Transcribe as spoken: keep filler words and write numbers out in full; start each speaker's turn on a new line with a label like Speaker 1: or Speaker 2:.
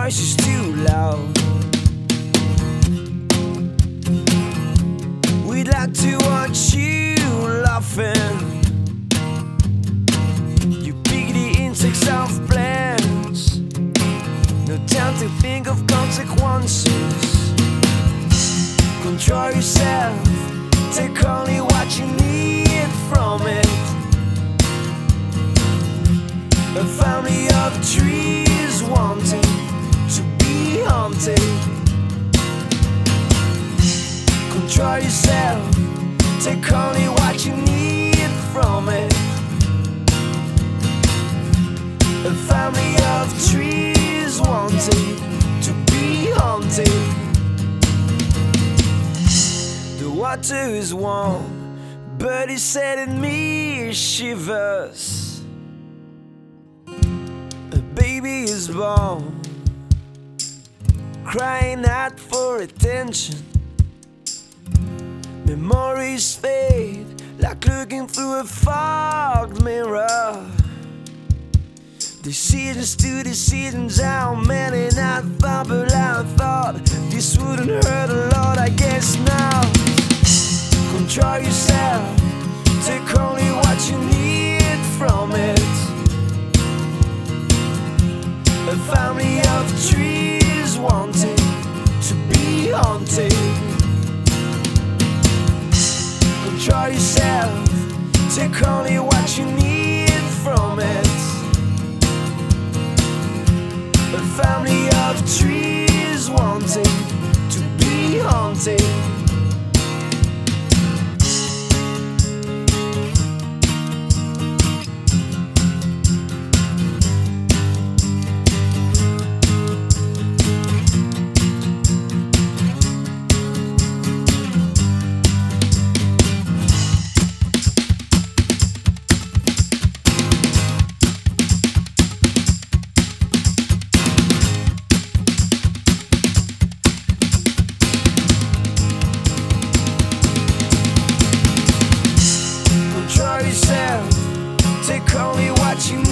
Speaker 1: noise is too loud. We'd like to watch you laughing. You pick the insects off plants. No time to think of consequences. Control yourself. Take only what you need from it. A family of trees wanting to be haunted. Control yourself. Take only what you need from it. A family of trees wanting to be haunted. The water is warm, but it's setting me shivers. A baby is born, crying out for attention. Memories fade like looking through a fogged mirror. Decisions to decisions, how many I thought, but I thought this wouldn't hurt a lot. I guess now. Control yourself. Take only what you need from it. A family of trees wanting to be haunted. Control yourself. Take only what you need from it. A family of trees wanting to be haunted. Control yourself. Take only what you need.